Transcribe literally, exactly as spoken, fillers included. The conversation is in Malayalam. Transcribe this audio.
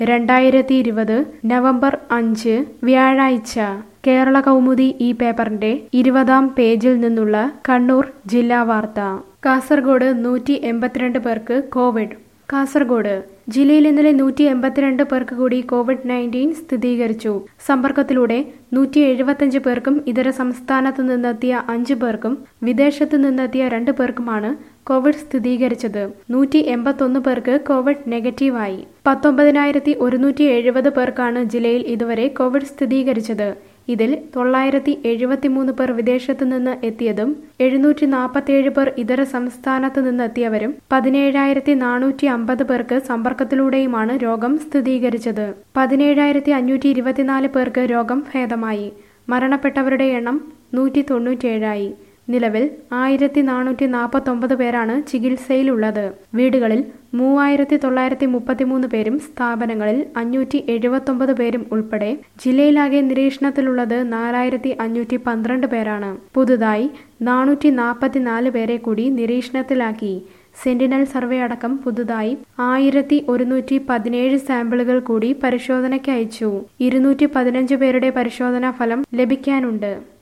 രണ്ടായിരത്തി ഇരുപത് നവംബർ അഞ്ച് വ്യാഴാഴ്ച കേരള കൗമുദി ഈ പേപ്പറിന്റെ ഇരുപതാം പേജിൽ നിന്നുള്ള കണ്ണൂർ ജില്ലാ വാർത്ത. കാസർഗോഡ് നൂറ്റി എൺപത്തിരണ്ട് പേർക്ക് കോവിഡ്. കാസർഗോഡ് ജില്ലയിൽ ഇന്നലെ നൂറ്റി എൺപത്തിരണ്ട് പേർക്ക് കൂടി കോവിഡ് നയൻറ്റീൻ സ്ഥിരീകരിച്ചു. സമ്പർക്കത്തിലൂടെ നൂറ്റി എഴുപത്തഞ്ച് പേർക്കും ഇതര സംസ്ഥാനത്തു നിന്നെത്തിയ അഞ്ച് പേർക്കും വിദേശത്തു നിന്നെത്തിയ രണ്ട് പേർക്കുമാണ് കോവിഡ് സ്ഥിരീകരിച്ചത്. നൂറ്റി എൺപത്തൊന്ന് പേർക്ക് കോവിഡ് നെഗറ്റീവായി. പത്തൊമ്പതിനായിരത്തി ഒരുന്നൂറ്റി എഴുപത് പേർക്കാണ് ജില്ലയിൽ ഇതുവരെ കോവിഡ് സ്ഥിരീകരിച്ചത്. ഇതിൽ തൊള്ളായിരത്തി എഴുപത്തിമൂന്ന് പേർ വിദേശത്തു നിന്ന് എത്തിയതും എഴുന്നൂറ്റി നാൽപ്പത്തിയേഴ് പേർ ഇതര സംസ്ഥാനത്ത് നിന്നെത്തിയവരും പതിനേഴായിരത്തി നാനൂറ്റി അമ്പത് പേർക്ക് സമ്പർക്കത്തിലൂടെയുമാണ് രോഗം സ്ഥിരീകരിച്ചത്. പതിനേഴായിരത്തി അഞ്ഞൂറ്റി ഇരുപത്തിനാല് പേർക്ക് രോഗം ഭേദമായി. മരണപ്പെട്ടവരുടെ എണ്ണം നൂറ്റി തൊണ്ണൂറ്റിയേഴായി. നിലവിൽ ആയിരത്തി നാനൂറ്റി നാൽപ്പത്തൊമ്പത് പേരാണ് ചികിത്സയിലുള്ളത്. വീടുകളിൽ മൂവായിരത്തി തൊള്ളായിരത്തി മുപ്പത്തിമൂന്ന് പേരും സ്ഥാപനങ്ങളിൽ അഞ്ഞൂറ്റി എഴുപത്തൊമ്പത് പേരും ഉൾപ്പെടെ ജില്ലയിലാകെ നിരീക്ഷണത്തിലുള്ളത് നാലായിരത്തി അഞ്ഞൂറ്റി പന്ത്രണ്ട് പേരാണ്. പുതുതായി നാനൂറ്റി നാൽപ്പത്തിനാല് പേരെ കൂടി നിരീക്ഷണത്തിലാക്കി. സെന്റിനൽ സർവേ അടക്കം പുതുതായി ആയിരത്തി ഒരുന്നൂറ്റി പതിനേഴ് സാമ്പിളുകൾ കൂടി പരിശോധനയ്ക്ക് അയച്ചു. ഇരുന്നൂറ്റി പതിനഞ്ച് പേരുടെ പരിശോധനാ ഫലം ലഭിക്കാനുണ്ട്.